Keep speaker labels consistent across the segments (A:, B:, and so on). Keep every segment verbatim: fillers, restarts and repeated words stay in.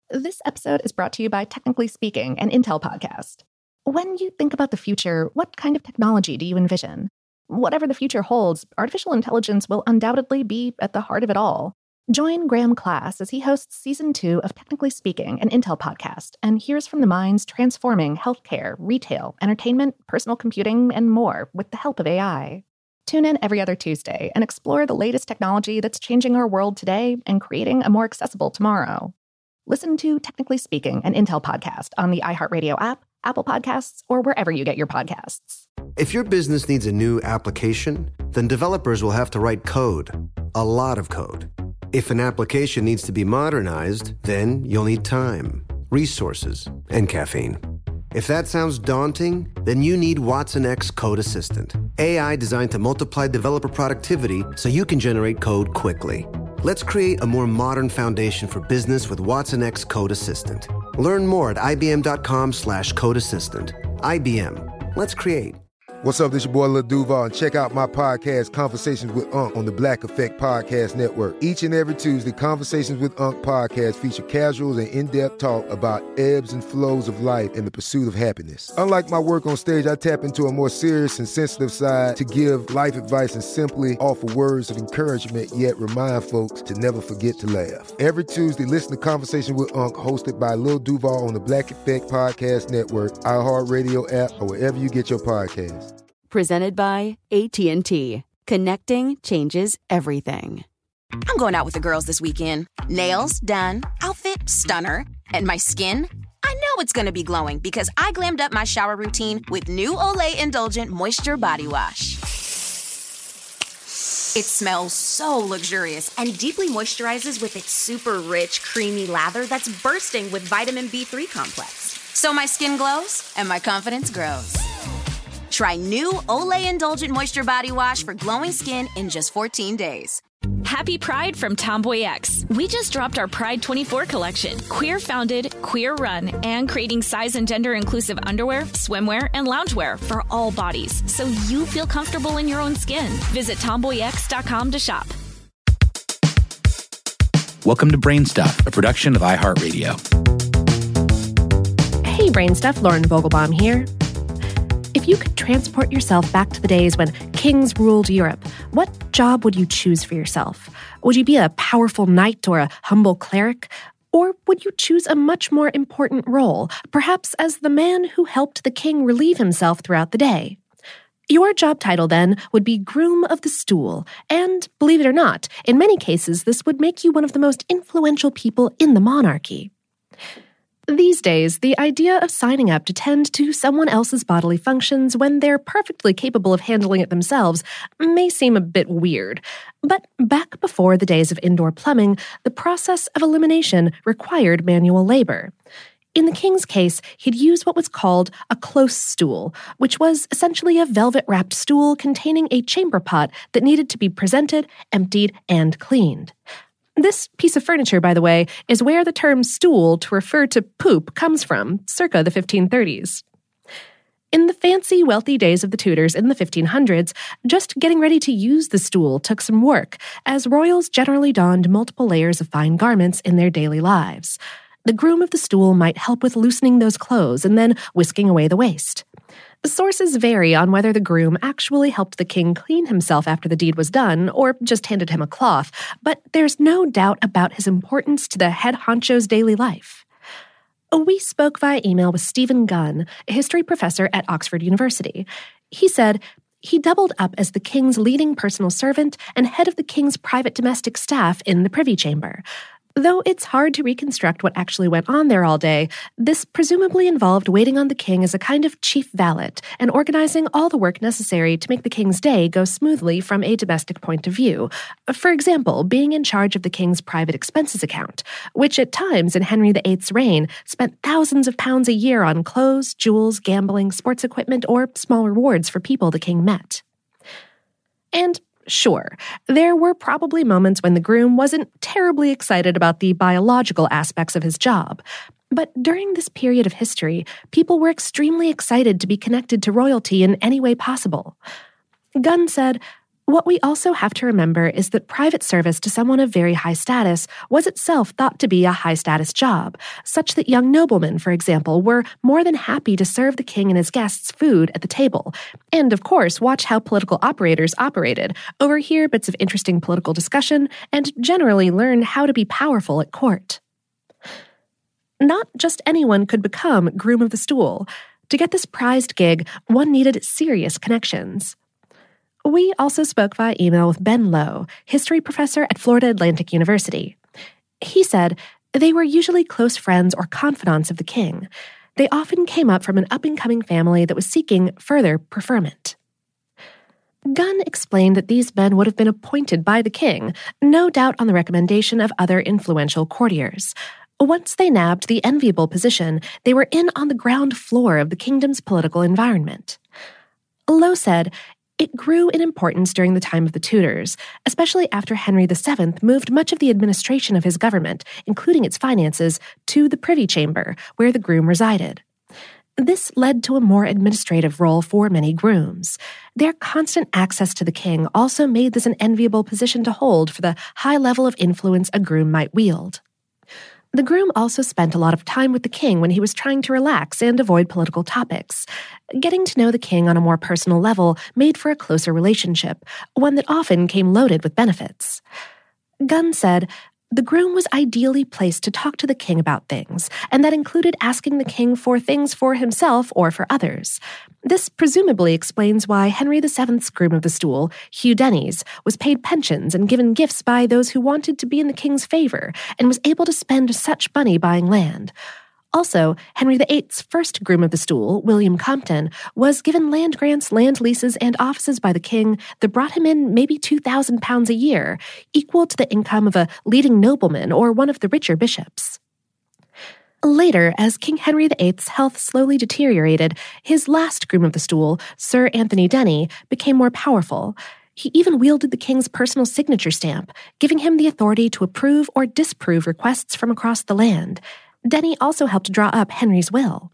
A: This episode is brought to you by Technically Speaking, an Intel podcast. When you think about the future, what kind of technology do you envision? Whatever the future holds, artificial intelligence will undoubtedly be at the heart of it all. Join Graham Class as he hosts season two of Technically Speaking, an Intel podcast, and hears from the minds transforming healthcare, retail, entertainment, personal computing, and more with the help of A I. Tune in every other Tuesday and explore the latest technology that's changing our world today and creating a more accessible tomorrow. Listen to Technically Speaking, an Intel podcast on the iHeartRadio app, Apple Podcasts, or wherever you get your podcasts.
B: If your business needs a new application, then developers will have to write code, a lot of code. If an application needs to be modernized, then you'll need time, resources, and caffeine. If that sounds daunting, then you need Watson X Code Assistant, A I designed to multiply developer productivity so you can generate code quickly. Let's create a more modern foundation for business with Watson X Code Assistant. Learn more at ibm.com slash code assistant. I B M. Let's create.
C: What's up, this your boy Lil Duval, and check out my podcast, Conversations with Unc, on the Black Effect Podcast Network. Each and every Tuesday, Conversations with Unc podcast feature casual and in-depth talk about ebbs and flows of life and the pursuit of happiness. Unlike my work on stage, I tap into a more serious and sensitive side to give life advice and simply offer words of encouragement, yet remind folks to never forget to laugh. Every Tuesday, listen to Conversations with Unc, hosted by Lil Duval on the Black Effect Podcast Network, iHeartRadio app, or wherever you get your podcasts.
D: Presented by A T and T. Connecting changes everything.
E: I'm going out with the girls this weekend. Nails done, outfit stunner, and my skin? I know it's going to be glowing because I glammed up my shower routine with new Olay Indulgent Moisture Body Wash. It smells so luxurious and deeply moisturizes with its super rich, creamy lather that's bursting with vitamin B three complex. So my skin glows and my confidence grows. Try new Olay Indulgent Moisture Body Wash for glowing skin in just fourteen days.
F: Happy Pride from Tomboy X. We just dropped our Pride twenty-four collection. Queer founded, queer run, and creating size and gender inclusive underwear, swimwear, and loungewear for all bodies so you feel comfortable in your own skin. Visit tomboy x dot com to shop.
G: Welcome to Brain Stuff, a production of iHeartRadio.
H: Hey, Brain Stuff, Lauren Vogelbaum here. If you could transport yourself back to the days when kings ruled Europe, what job would you choose for yourself? Would you be a powerful knight or a humble cleric? Or would you choose a much more important role, perhaps as the man who helped the king relieve himself throughout the day? Your job title, then, would be Groom of the Stool, and, believe it or not, in many cases this would make you one of the most influential people in the monarchy. These days, the idea of signing up to tend to someone else's bodily functions when they're perfectly capable of handling it themselves may seem a bit weird. But back before the days of indoor plumbing, the process of elimination required manual labor. In the king's case, he'd use what was called a close stool, which was essentially a velvet-wrapped stool containing a chamber pot that needed to be presented, emptied, and cleaned. This piece of furniture, by the way, is where the term stool to refer to poop comes from, circa the fifteen thirties. In the fancy, wealthy days of the Tudors in the fifteen hundreds, just getting ready to use the stool took some work, as royals generally donned multiple layers of fine garments in their daily lives. The groom of the stool might help with loosening those clothes and then whisking away the waste. Sources vary on whether the groom actually helped the king clean himself after the deed was done, or just handed him a cloth, but there's no doubt about his importance to the head honcho's daily life. We spoke via email with Stephen Gunn, a history professor at Oxford University. He said he doubled up as the king's leading personal servant and head of the king's private domestic staff in the Privy Chamber. Though it's hard to reconstruct what actually went on there all day, this presumably involved waiting on the king as a kind of chief valet and organizing all the work necessary to make the king's day go smoothly from a domestic point of view. For example, being in charge of the king's private expenses account, which at times in Henry the Eighth's reign spent thousands of pounds a year on clothes, jewels, gambling, sports equipment, or small rewards for people the king met. And sure, there were probably moments when the groom wasn't terribly excited about the biological aspects of his job. But during this period of history, people were extremely excited to be connected to royalty in any way possible. Gunn said, What we also have to remember is that private service to someone of very high status was itself thought to be a high-status job, such that young noblemen, for example, were more than happy to serve the king and his guests food at the table, and, of course, watch how political operators operated, overhear bits of interesting political discussion, and generally learn how to be powerful at court. Not just anyone could become Groom of the Stool. To get this prized gig, one needed serious connections. We also spoke via email with Ben Lowe, history professor at Florida Atlantic University. He said they were usually close friends or confidants of the king. They often came up from an up-and-coming family that was seeking further preferment. Gunn explained that these men would have been appointed by the king, no doubt on the recommendation of other influential courtiers. Once they nabbed the enviable position, they were in on the ground floor of the kingdom's political environment. Lowe said, it grew in importance during the time of the Tudors, especially after Henry the Seventh moved much of the administration of his government, including its finances, to the Privy Chamber, where the groom resided. This led to a more administrative role for many grooms. Their constant access to the king also made this an enviable position to hold for the high level of influence a groom might wield. The groom also spent a lot of time with the king when he was trying to relax and avoid political topics. Getting to know the king on a more personal level made for a closer relationship, one that often came loaded with benefits. Gunn said, the groom was ideally placed to talk to the king about things, and that included asking the king for things for himself or for others. This presumably explains why Henry the Seventh's Groom of the Stool, Hugh Denys, was paid pensions and given gifts by those who wanted to be in the king's favor, and was able to spend such money buying land. Also, Henry the Eighth's first Groom of the Stool, William Compton, was given land grants, land leases, and offices by the king that brought him in maybe two thousand pounds a year, equal to the income of a leading nobleman or one of the richer bishops. Later, as King Henry the Eighth's health slowly deteriorated, his last Groom of the Stool, Sir Anthony Denny, became more powerful. He even wielded the king's personal signature stamp, giving him the authority to approve or disapprove requests from across the land. Denny also helped draw up Henry's will.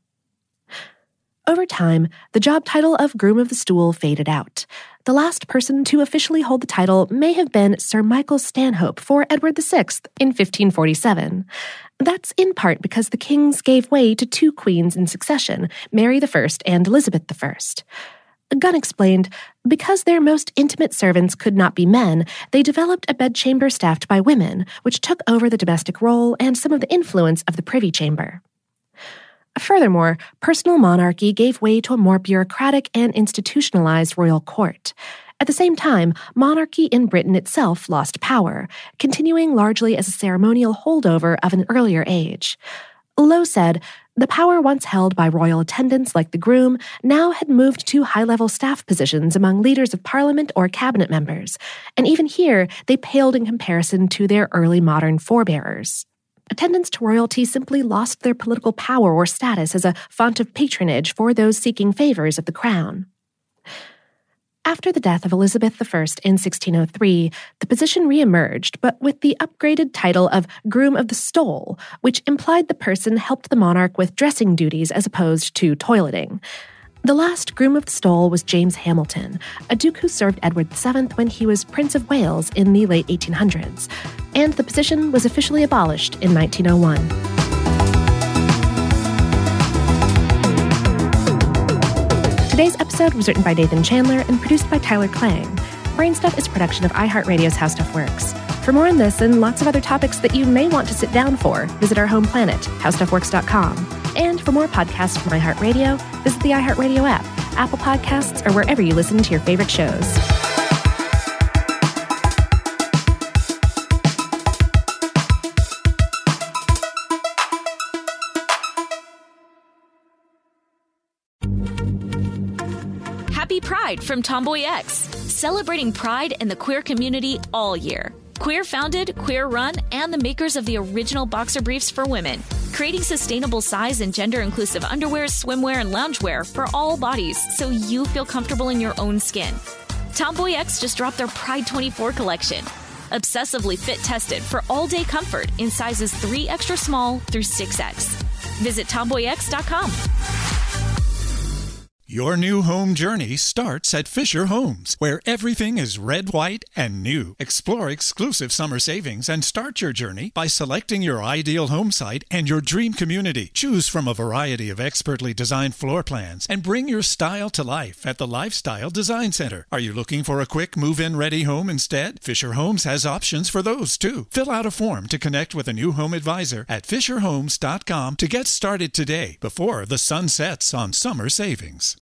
H: Over time, the job title of Groom of the Stool faded out. The last person to officially hold the title may have been Sir Michael Stanhope for Edward the Sixth in fifteen forty-seven. That's in part because the kings gave way to two queens in succession, Mary the First and Elizabeth the First. Gunn explained, because their most intimate servants could not be men, they developed a bedchamber staffed by women, which took over the domestic role and some of the influence of the Privy Chamber. Furthermore, personal monarchy gave way to a more bureaucratic and institutionalized royal court. At the same time, monarchy in Britain itself lost power, continuing largely as a ceremonial holdover of an earlier age. Lowe said, the power once held by royal attendants like the groom now had moved to high-level staff positions among leaders of parliament or cabinet members, and even here they paled in comparison to their early modern forebearers. Attendants to royalty simply lost their political power or status as a font of patronage for those seeking favors of the crown. After the death of Elizabeth the First in sixteen oh three, the position re-emerged, but with the upgraded title of Groom of the Stole, which implied the person helped the monarch with dressing duties as opposed to toileting. The last Groom of the Stole was James Hamilton, a duke who served Edward the Seventh when he was Prince of Wales in the late eighteen hundreds, and the position was officially abolished in nineteen oh one. Today's episode was written by Nathan Chandler and produced by Tyler Klang. Brainstuff is a production of iHeartRadio's How Stuff Works. For more on this and lots of other topics that you may want to sit down for, visit our home planet, how stuff works dot com. And for more podcasts from iHeartRadio, visit the iHeartRadio app, Apple Podcasts, or wherever you listen to your favorite shows.
F: Happy Pride from Tomboy X, celebrating pride and the queer community all year. Queer founded, queer run, and the makers of the original boxer briefs for women, creating sustainable size and gender inclusive underwear, swimwear, and loungewear for all bodies so you feel comfortable in your own skin. Tomboy X just dropped their Pride twenty-four collection, obsessively fit tested for all day comfort in sizes three extra small through six X. Visit tomboy x dot com.
I: Your new home journey starts at Fisher Homes, where everything is red, white, and new. Explore exclusive summer savings and start your journey by selecting your ideal home site and your dream community. Choose from a variety of expertly designed floor plans and bring your style to life at the Lifestyle Design Center. Are you looking for a quick move-in ready home instead? Fisher Homes has options for those too. Fill out a form to connect with a new home advisor at fisher homes dot com to get started today before the sun sets on summer savings.